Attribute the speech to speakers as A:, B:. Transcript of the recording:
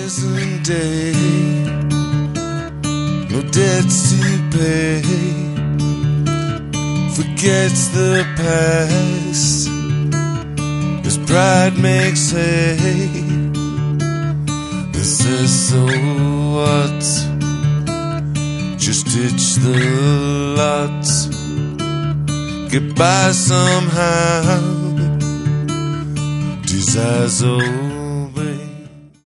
A: present day, no debts to pay. Forgets the past as pride makes hay. This is so what? Just ditch the lot, get by somehow. Desires old